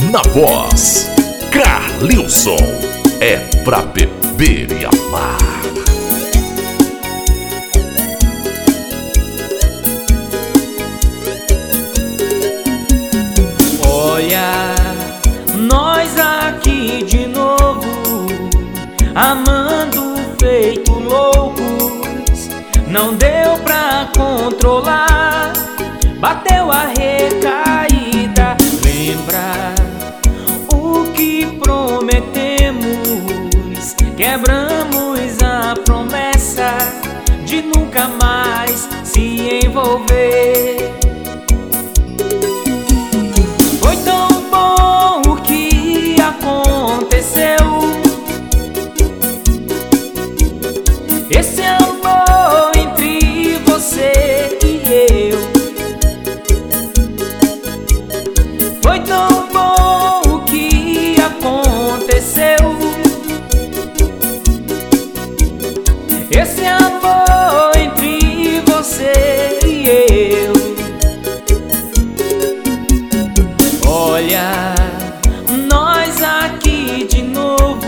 Na voz, Carlilson, é pra beber e amar. Olha, nós aqui de novo, amando feito loucos. Não deu pra controlar, bateu a recaída. Lembra o que prometemos? Quebramos a promessa de nunca mais se envolver. Foi tão bom o que aconteceu. Esse amor entre você e eu. Foi tão bom o que aconteceu. Esse amor entre você e eu. Olha, nós aqui de novo,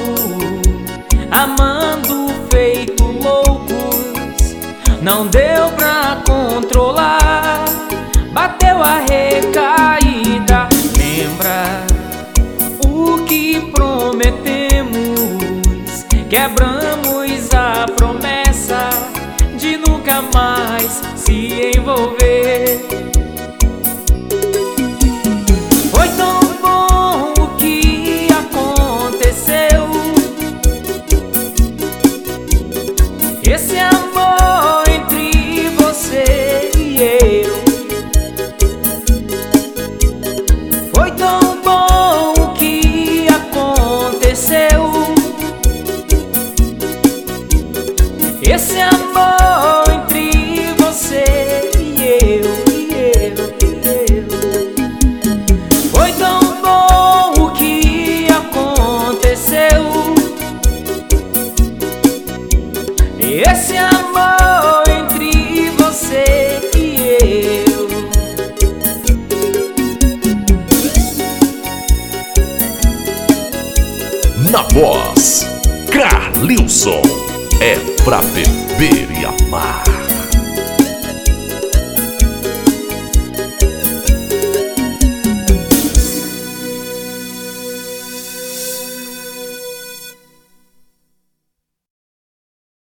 amando feito loucos. Não deu pra controlar, bateu a recaída. Lembra o que prometemos? Quebramos a promessa de nunca mais se envolver. Foi tão bom o que aconteceu. Esse amor entre você e eu. Foi tão bom o que aconteceu. Esse amor entre você e eu. Foi tão bom o que aconteceu. Esse amor entre você e eu. Na voz, Carlilson, é pra beber e amar.